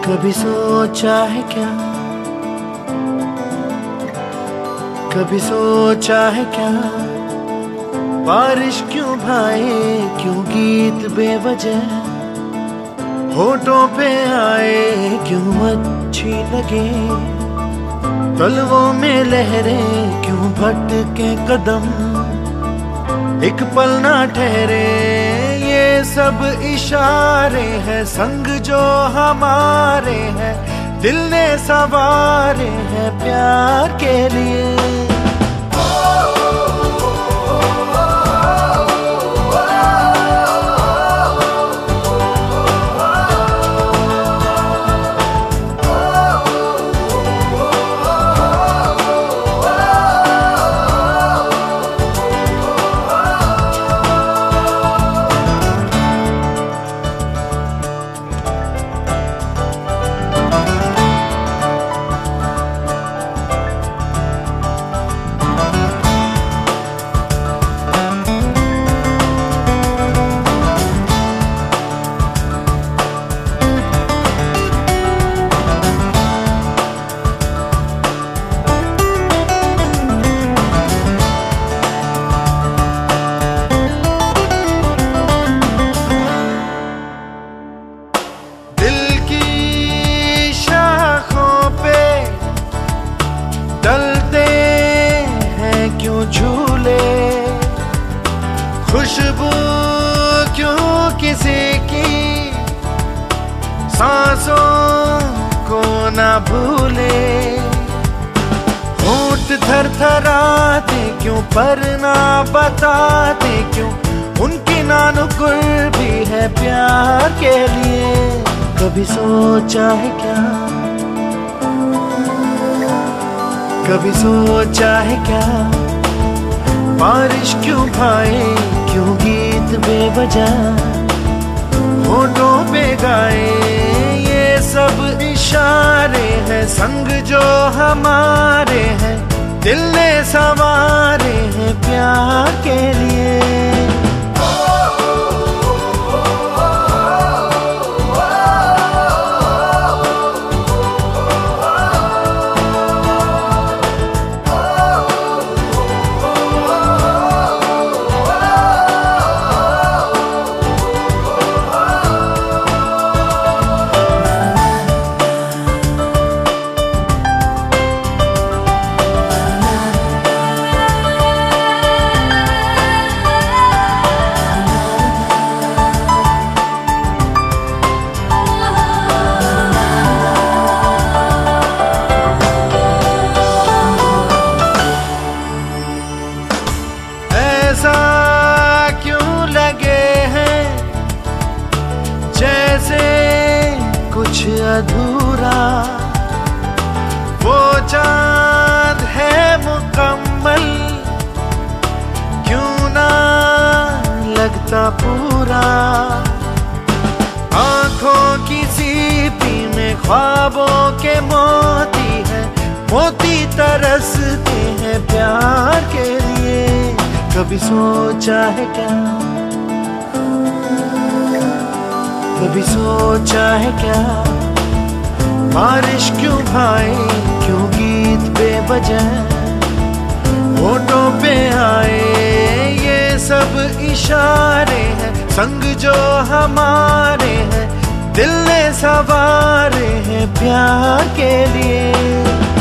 कभी सोचा है क्या, कभी सोचा है क्या, बारिश क्यों भाए, क्यों गीत बेवजह होठों पे आए, क्यों अच्छी लगे तलवों में लहरें, क्यों भटके कदम एक पल ना ठहरे। ये सब इशारे हैं संग जो हमारे हैं, दिल ने सवारे हैं प्यार के लिए। खुशबू क्यों किसी की सांसों को ना भूले, होंठ थरथराते क्यों पर ना बताते क्यों, उनकी नानुकुर भी है प्यार के लिए। कभी सोचा है क्या, कभी सोचा है क्या, बारिश क्यों भाए, क्यों गीत बेवजह होठों पे गाए। ये सब इशारे हैं संग जो हमारे हैं, दिल ने सवारे हैं प्यार के लिए। ऐसा क्यों लगे हैं जैसे कुछ अधूरा, वो चांद है मुकम्मल क्यों ना लगता पूरा। आंखों की सीपी में ख्वाबों के मोती है, मोती तरसते हैं प्यार के लिए। कभी सोचा है क्या, कभी सोचा है क्या, बारिश क्यों भाए, क्यों गीत बेवजह होठों पे आए। ये सब इशारे हैं संग जो हमारे हैं, दिल ने सवारे हैं प्यार के लिए।